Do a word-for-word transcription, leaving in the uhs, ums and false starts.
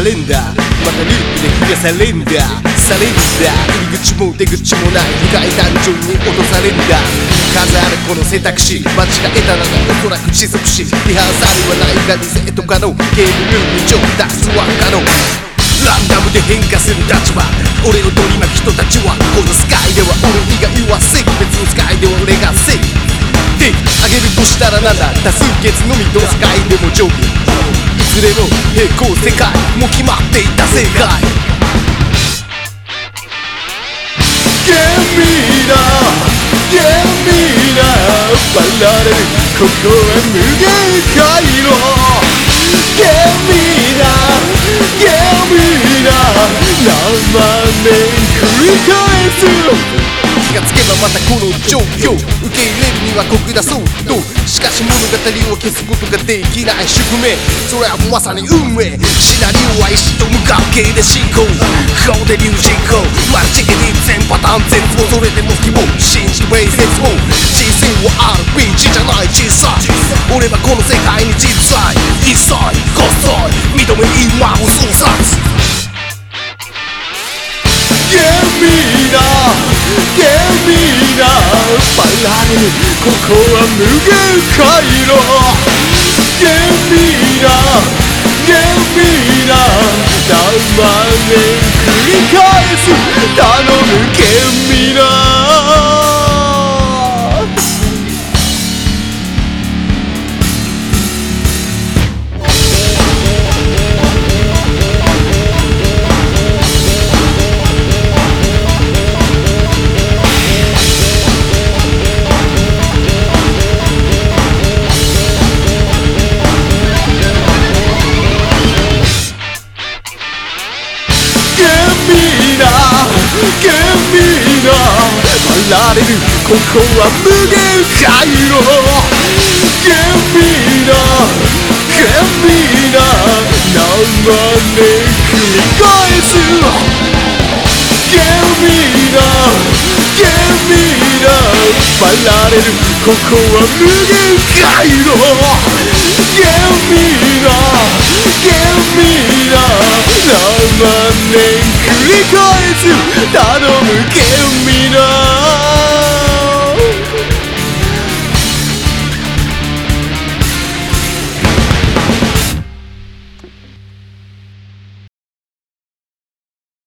レンダーまたループで増やされんだサレンダー入り口も出口もない深いダンジョンに落とされんだ数あるこの選択肢間違えたならおそらく持続しリハーサルはないがリセット可能ゲームルール上脱は可能ランダムで変化する立場俺を取り巻く人たちはこのスカイでは俺以外は正義別のスカイでは俺が正義であげるとしたらなんだ多数決のみどのスカイでも上下いずれも平行世界も決まっていた正解ゲーミーだゲーミーだバラれるここは無限回路ゲーミーだゲーミーだ何万年繰り返す気がつけばまたこの状況受け入れるには酷だそうとしかし物語を消すことができない宿命それはまさに運命シナリオは意志と無関係で進行顔で流進行マルチエディ全パターン絶望それでも希望信じるベース絶望人生は アールピージー じゃない小さい俺はこの世界に実在一切こっそり認め今を操作ゲーミーだゲーミーだバラれるここは無限回路ゲーミーだゲーミーだ何万年繰り返す頼むゲーミーだゲーミーだバラれるここは無限回路ゲーミーだゲーミーだ何万年繰り返すゲーミーだゲーミーだバラれるここは無限回路ゲーミーだゲーミーだ何万年繰り返す頼むゲーム